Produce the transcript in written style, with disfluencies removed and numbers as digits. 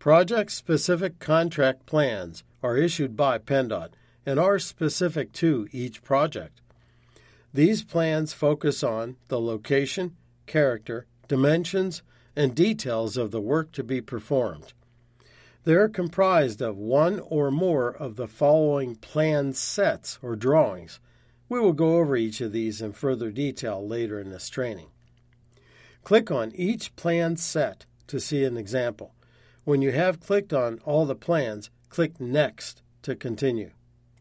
Project-specific contract plans are issued by PennDOT and are specific to each project. These plans focus on the location, character, dimensions, and details of the work to be performed. They are comprised of one or more of the following plan sets or drawings. We will go over each of these in further detail later in this training. Click on each plan set to see an example. When you have clicked on all the plans, click Next to continue.